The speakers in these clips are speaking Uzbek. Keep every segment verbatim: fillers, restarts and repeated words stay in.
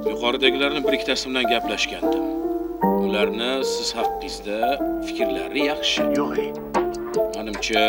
Yuqoridagilarni bir ikkitasi bilan gaplashgandim. Ularni siz haqingizda fikrlari yaxshi. Yo'q. Menimcha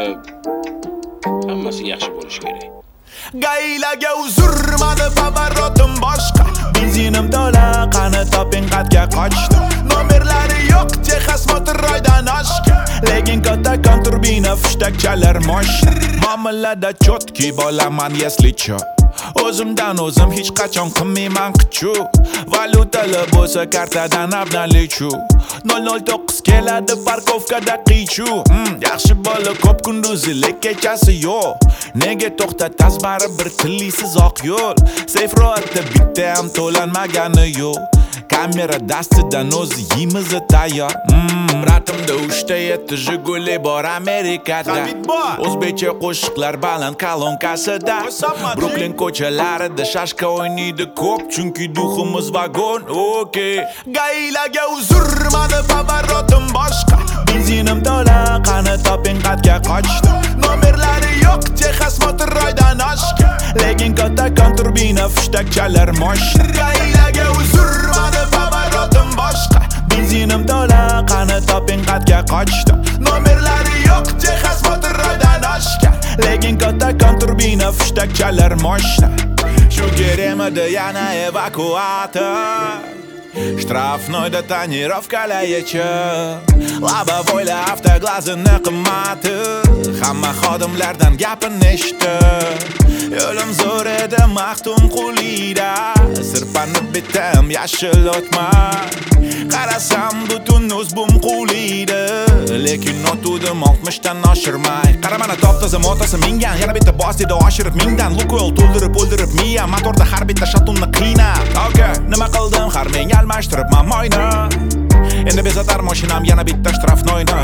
hammasi yaxshi bo'lishi kerak. Gailaga uzurmadi pavarotim boshqa. Benzinim to'la, qani toping qatga qochdim. Nomerlari yo'q, Texas motorroydan oshgan. Lekin katta konturbina fushtak chalar moshna. Muomalada chotki bo'laman yeslicho. O'zimdan o'zim hech qachon qilmayman qichu. Valutalar bo'lsa kartadan abnalichu. nol nol to'qqiz keladi parkovkada qichu. Hmm, yaxshi bola ko'p kunduzi lek kechasi yo'q. Nega to'xtatasiz baribir tilisiz oq yo'l. Safe roadda bitta ham to'lanmagani yo'q. Kamera dastidan o'zi yimizi tayyor. Hmm, bratimda uchta yetti Jiguli bor Amerikada. O'zbekcha qo'shiqlar baland kolonkasida. Brooklyn ko'chalarida shashka o'ynaydi ko'p, chunki duximiz vagon. Okay. Gailaga uzurmadi pavarotim boshqa. Benzinim to'la, qani toping qatga qochdim. Nomerlari yo'q, Texas motorroydan oshgan. Lekin katta konturbina fushtak chalar moshna. Gailaga uzurmadi pavarotim boshqa. Benzinim to'la, qani toping qatga qochdim. Nomerlari yo'q, Texas motorroydan oshgan. Lekin katta konturbina fushtak chalar moshna. Shu kerakmidi yana evakuator. Штрафнойda tonirovkalaychi. Labovoyla avtoglazini qimmati. Hamma xodimlardan gapini eshitdi. Yo'lim zo'r edi maxtum qulida. Sirpanib bitam yashil o'tma. Qarasam butun o'zbum qulida. Lekin notuvdim oltmishdan oshirmay. Qara mana top-toza motasi mingan. Yana bitta boss dedi oshirib mingdan. Lukoil to'ldirib o'ldirib miya. Motorda har bitta shatunni qiynab. Okay, nima qildim? Har ming almashtiribman moyni. Endi bezatar mashinam yana bitta shtrafnoyni.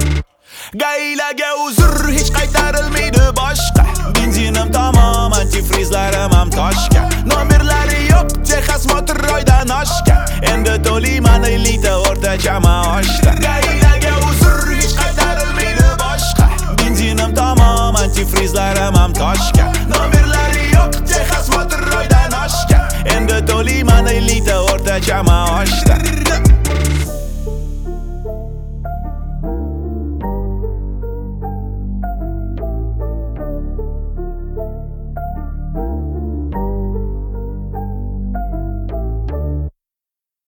Gailaga uzr hech qaytarilmaydi boshqa. Benzinim tamom, antifrizlarim ham toshgan. Nomerlari yo'q, Texas motorroydan oshgan. Endi to'layman elita o'rtacha maoshda. Gailaga uzr hech qaytarilmaydi boshqa. Benzinim tamom, antifrizlarim ham toshgan. Nomerlari yo'q, Texas motorroydan oshgan. Endi to'layman elita o'rtacha maoshda.